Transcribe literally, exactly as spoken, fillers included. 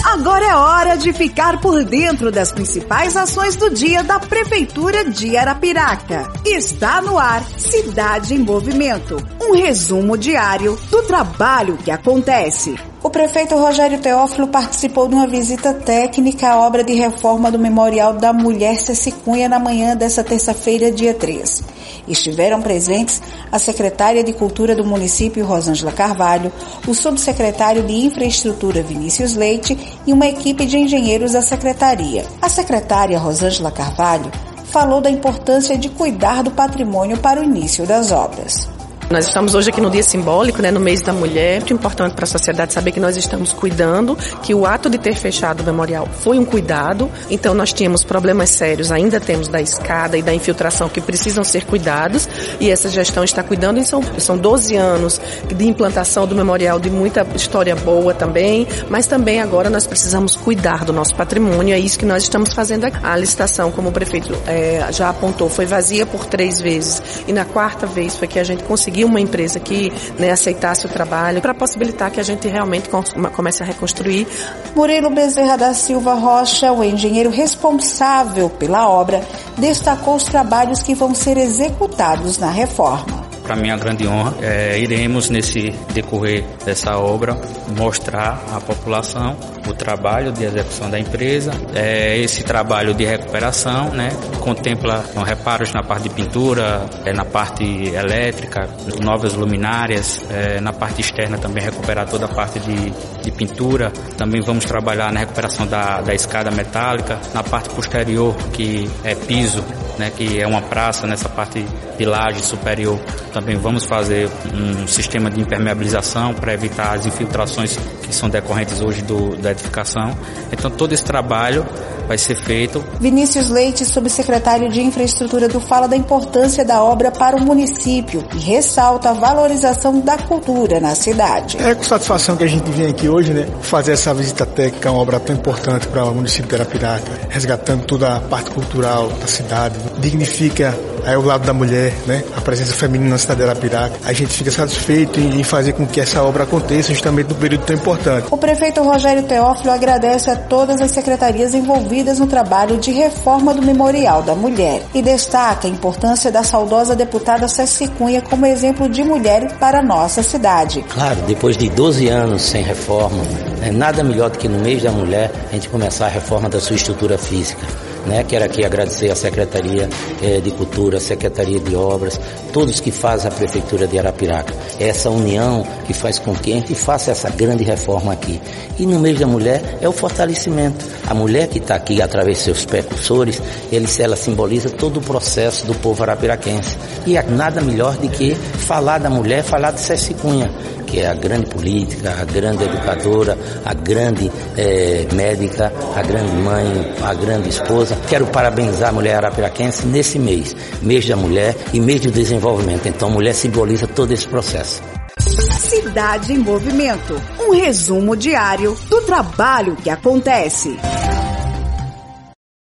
Agora é hora de ficar por dentro das principais ações do dia da Prefeitura de Arapiraca. Está no ar Cidade em Movimento, um resumo diário do trabalho que acontece. O prefeito Rogério Teófilo participou de uma visita técnica à obra de reforma do Memorial da Mulher Ceci Cunha na manhã desta terça-feira, dia três. Estiveram presentes a secretária de Cultura do município, Rosângela Carvalho, o subsecretário de Infraestrutura, Vinícius Leite, e uma equipe de engenheiros da secretaria. A secretária Rosângela Carvalho falou da importância de cuidar do patrimônio para o início das obras. Nós estamos hoje aqui no dia simbólico, né, no mês da mulher. É muito importante para a sociedade saber que nós estamos cuidando, que o ato de ter fechado o memorial foi um cuidado. Então nós tínhamos problemas sérios, ainda temos da escada e da infiltração que precisam ser cuidados, e essa gestão está cuidando. E são, são doze anos de implantação do memorial, de muita história boa também, mas também agora nós precisamos cuidar do nosso patrimônio. É isso que nós estamos fazendo aqui. A licitação, como o prefeito é, já apontou, foi vazia por três vezes, e na quarta vez foi que a gente conseguiu uma empresa que, né, aceitasse o trabalho para possibilitar que a gente realmente comece a reconstruir. Murilo Bezerra da Silva Rocha, o engenheiro responsável pela obra, destacou os trabalhos que vão ser executados na reforma. Para mim é uma grande honra. É, iremos, nesse decorrer dessa obra, mostrar à população o trabalho de execução da empresa. É, esse trabalho de recuperação, né, contempla então, reparos na parte de pintura, é, na parte elétrica, novas luminárias, é, na parte externa também recuperar toda a parte de, de pintura. Também vamos trabalhar na recuperação da, da escada metálica, na parte posterior, que é piso, né, que é uma praça, nessa parte de laje superior. Também vamos fazer um sistema de impermeabilização para evitar as infiltrações que são decorrentes hoje do, da edificação. Então todo esse trabalho vai ser feito. Vinícius Leite, subsecretário de Infraestrutura do fala da importância da obra para o município e ressalta a valorização da cultura na cidade. É com satisfação que a gente vem aqui hoje, né, fazer essa visita técnica, uma obra tão importante para o município de Arapiraca, resgatando toda a parte cultural da cidade, dignifica aí o lado da mulher, né, a presença feminina na cidade de Arapiraca. A gente fica satisfeito em fazer com que essa obra aconteça justamente no período tão importante. O prefeito Rogério Teófilo agradece a todas as secretarias envolvidas no trabalho de reforma do Memorial da Mulher e destaca a importância da saudosa deputada Ceci Cunha como exemplo de mulher para a nossa cidade. Claro, depois de doze anos sem reforma, é nada melhor do que no mês da mulher a gente começar a reforma da sua estrutura física. Né? Quero aqui agradecer à Secretaria eh, de Cultura, à Secretaria de Obras, todos que fazem a Prefeitura de Arapiraca. É essa união que faz com que a gente faça essa grande reforma aqui. E no mês da mulher é o fortalecimento. A mulher que está aqui, através de seus precursores, eles, ela simboliza todo o processo do povo arapiraquense. E nada melhor do que falar da mulher, falar de Ceci Cunha, que é a grande política, a grande educadora, a grande eh, médica, a grande mãe, a grande esposa. Quero parabenizar a mulher arapiraquense nesse mês, mês da mulher e mês do desenvolvimento. Então a mulher simboliza todo esse processo. Cidade em Movimento, um resumo diário do trabalho que acontece.